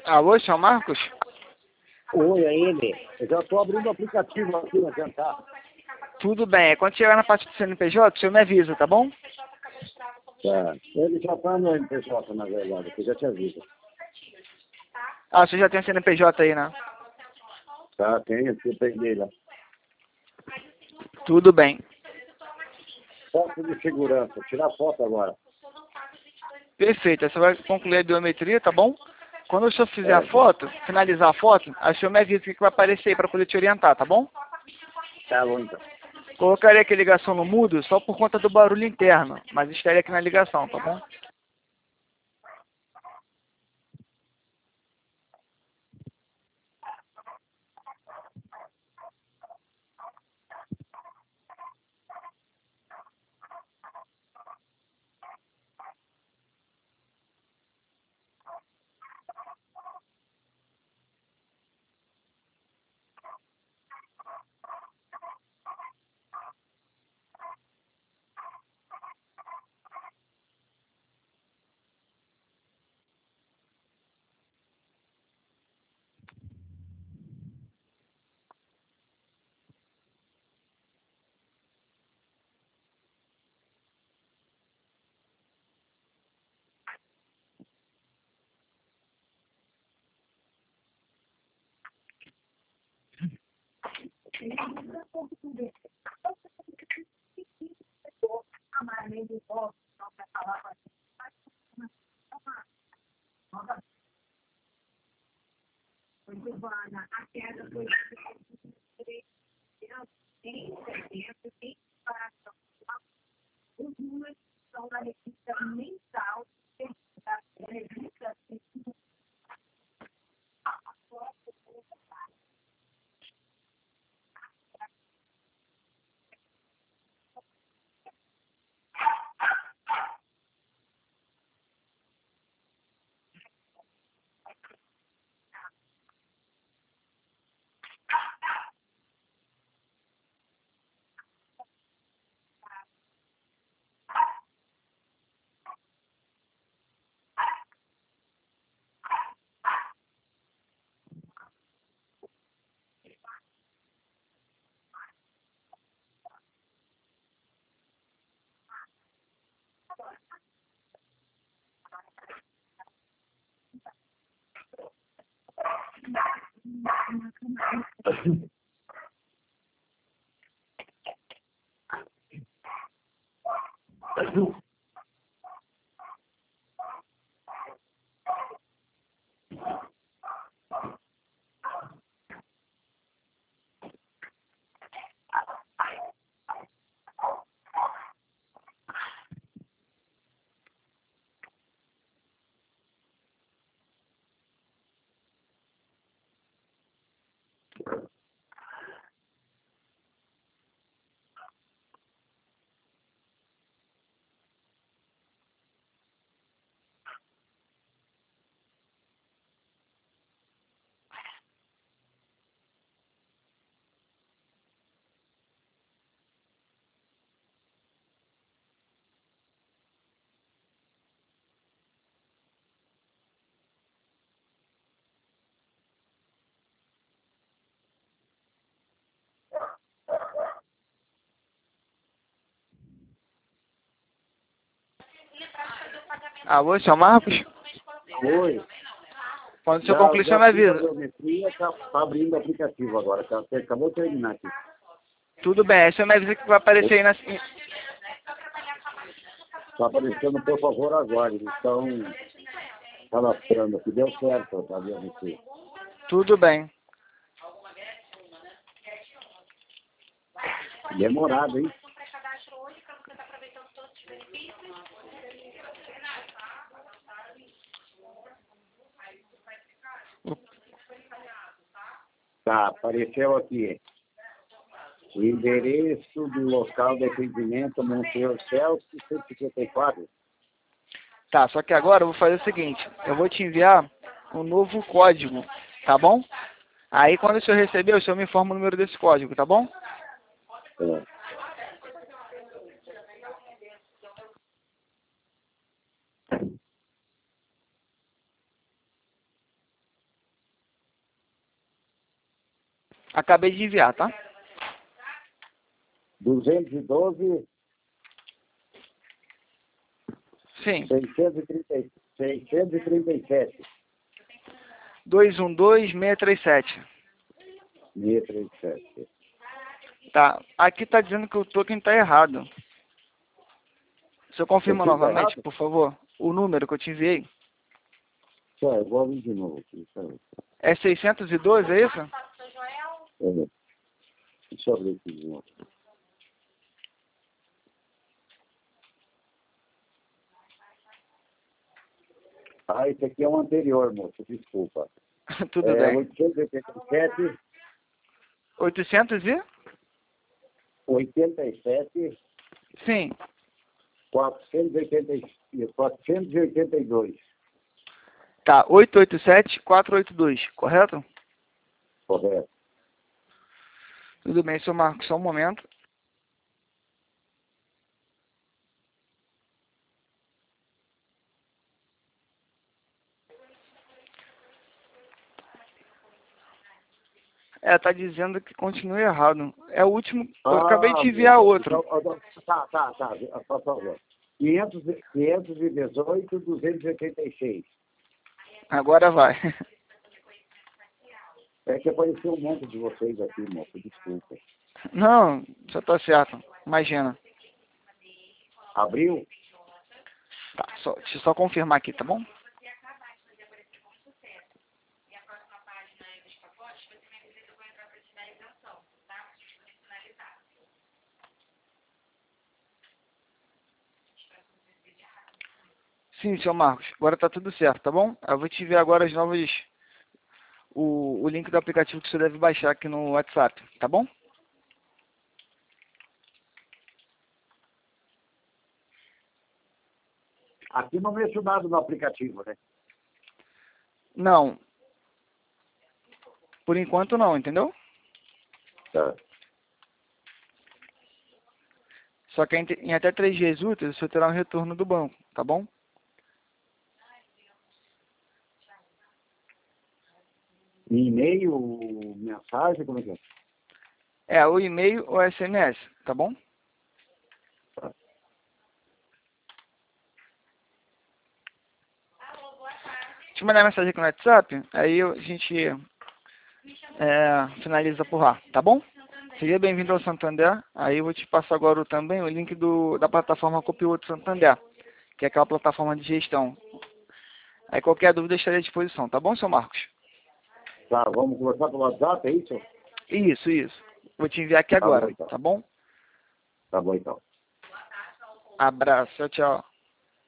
Alô, São Marcos? Oi, é ele. Eu já estou abrindo o aplicativo aqui no jantar. Tudo bem. Quando chegar na parte do CNPJ, o senhor me avisa, tá bom? Tá. Ele já está no MPJ, na verdade, que eu já te aviso. Ah, você já tem o CNPJ aí, né? Tá, tem, eu peguei lá. Tudo bem. Foto de segurança, tirar foto agora. Perfeito. Aí você vai concluir a biometria, tá bom? Quando o senhor fizer a foto, finalizar a foto, aí o senhor me avisa o que vai aparecer aí para poder te orientar, tá bom? Tá bom, então. Colocaria aqui a ligação no mudo só por conta do barulho interno, mas estaria aqui na ligação, tá bom? Alô, São Marcos? Oi. Quando o senhor concluir, o senhor me avisa. Biometria, tá abrindo o aplicativo agora, tá? Você acabou de terminar aqui. Tudo bem. Aí o senhor me avisa o que vai aparecer aí na... Tá aparecendo, por favor, aguarde. Eles estão cadastrando aqui. Deu certo, tá? Biometria. Tudo bem. Demorado, hein? Tá, apareceu aqui. O endereço do local de atendimento, Monteiro Celso, 154. Tá, só que agora eu vou fazer o seguinte. Eu vou te enviar um novo código, tá bom? Aí quando o senhor receber, o senhor me informa o número desse código, tá bom? É. Acabei de enviar, tá? 212, Sim. 637. 212637. 637. Tá. Aqui tá dizendo que o token tá errado. Você confirma Aqui tá novamente, errado? por favor, o número que eu te enviei? Só, eu vou abrir de novo aqui. É 612, é isso? Deixa eu abrir aqui de novo. Ah, esse aqui é o anterior, moço, desculpa. Tudo bem. 887, 800 e? 87, Sim. 482. Tá, 887482, correto? Correto. Tudo bem, seu Marcos, só um momento. Tá dizendo que continua errado. É o último, eu acabei de enviar outro. Tá. Por favor. 518, 286. Agora vai. É que apareceu um monte de vocês aqui, moço, desculpa. Não, só tá certo. Imagina. Abriu? Tá, deixa eu só confirmar aqui, tá bom? Sim, seu Marcos. Agora tá tudo certo, tá bom? Eu vou te enviar agora as novas... O link do aplicativo que você deve baixar aqui no WhatsApp, tá bom? Aqui não mexo nada no aplicativo, né? Não. Por enquanto não, entendeu? Tá. Só que em até 3 dias úteis você terá um retorno do banco, tá bom? E-mail, mensagem, como é que é? É, o e-mail ou SMS, tá bom? Tá. Te mandar mensagem aqui no WhatsApp, aí a gente finaliza por lá, tá bom? Seja bem-vindo ao Santander. Aí eu vou te passar agora também o link da plataforma Copilot Santander, que é aquela plataforma de gestão. Aí qualquer dúvida estarei à disposição, tá bom, seu Marcos? Tá, vamos conversar pelo WhatsApp, é isso? Isso. Vou te enviar aqui Tá bom, agora, então. tá bom? Tá bom, então. Abraço, tchau.